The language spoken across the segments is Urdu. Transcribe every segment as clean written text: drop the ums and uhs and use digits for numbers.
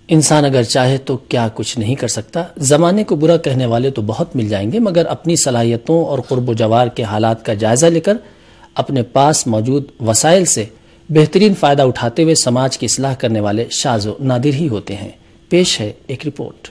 انسان اگر چاہے تو کیا کچھ نہیں کر سکتا. زمانے کو برا کہنے والے تو بہت مل جائیں گے، مگر اپنی صلاحیتوں اور قرب و جوار کے حالات کا جائزہ لے کر اپنے پاس موجود وسائل سے بہترین فائدہ اٹھاتے ہوئے سماج کی اصلاح کرنے والے شاذ و نادر ہی ہوتے ہیں. پیش ہے ایک رپورٹ.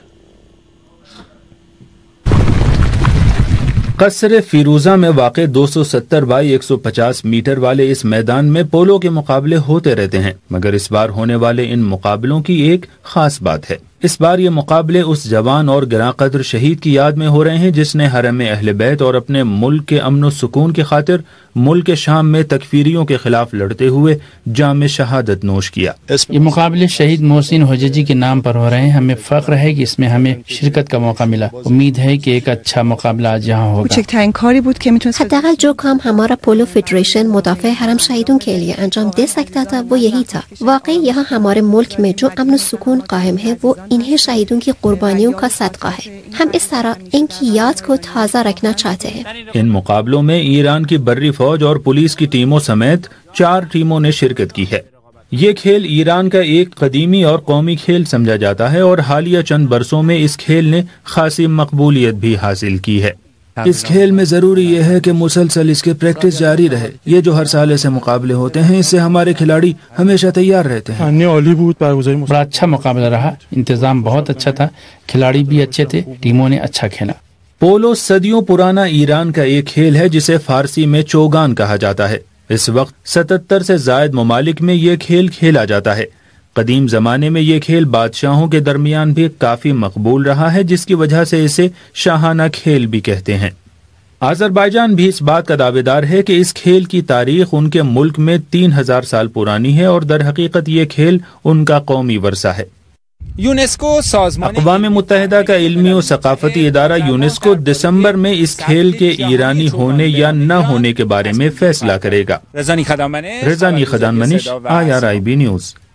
قصر فیروزہ میں واقع 270 بائی 150 میٹر والے اس میدان میں پولو کے مقابلے ہوتے رہتے ہیں، مگر اس بار ہونے والے ان مقابلوں کی ایک خاص بات ہے. اس بار یہ مقابلے اس جوان اور گراں قدر شہید کی یاد میں ہو رہے ہیں جس نے حرم اہل بیت اور اپنے ملک کے امن و سکون کی خاطر ملک شام میں تکفیریوں کے خلاف لڑتے ہوئے جام شہادت نوش کیا. یہ مقابلے شہید محسن حججی کے نام پر ہو رہے ہیں. ہمیں فخر ہے کہ اس میں ہمیں شرکت کا موقع ملا. امید ہے کہ ایک اچھا مقابلہ آج یہاں ہوگا. حداقل جو کام ہمارا پولو فیڈریشن مدافع حرم شہیدوں کے لیے انجام دے سکتا تھا وہ یہی تھا. واقعی یہاں ہمارے ملک میں جو امن و سکون قائم ہے وہ انہیں شہیدوں کی قربانیوں کا صدقہ ہے. ہم اس طرح ان کی یاد کو تازہ رکھنا چاہتے ہیں. ان مقابلوں میں ایران کی بری فوج اور پولیس کی ٹیموں سمیت 4 ٹیموں نے شرکت کی ہے. یہ کھیل ایران کا ایک قدیمی اور قومی کھیل سمجھا جاتا ہے اور حالیہ چند برسوں میں اس کھیل نے خاصی مقبولیت بھی حاصل کی ہے. اس کھیل میں ضروری یہ ہے کہ مسلسل اس کی پریکٹس جاری رہے. یہ جو ہر سال ایسے مقابلے ہوتے ہیں اس سے ہمارے کھلاڑی ہمیشہ تیار رہتے ہیں. بڑا اچھا مقابلہ رہا. انتظام بہت اچھا تھا، کھلاڑی بھی اچھے تھے، ٹیموں نے اچھا کھیلا. پولو صدیوں پرانا ایران کا ایک کھیل ہے جسے فارسی میں چوگان کہا جاتا ہے. اس وقت 77 سے زائد ممالک میں یہ کھیل کھیلا جاتا ہے. قدیم زمانے میں یہ کھیل بادشاہوں کے درمیان بھی کافی مقبول رہا ہے جس کی وجہ سے اسے شاہانہ کھیل بھی کہتے ہیں. آذربائیجان بھی اس بات کا دعویدار ہے کہ اس کھیل کی تاریخ ان کے ملک میں 3000 سال پرانی ہے اور در حقیقت یہ کھیل ان کا قومی ورثہ ہے. اقوام متحدہ کا علمی و ثقافتی ادارہ یونیسکو دسمبر میں اس کھیل کے ایرانی ہونے یا نہ ہونے کے بارے میں فیصلہ کرے گا. رضانی خدامنش، IRIB نیوز.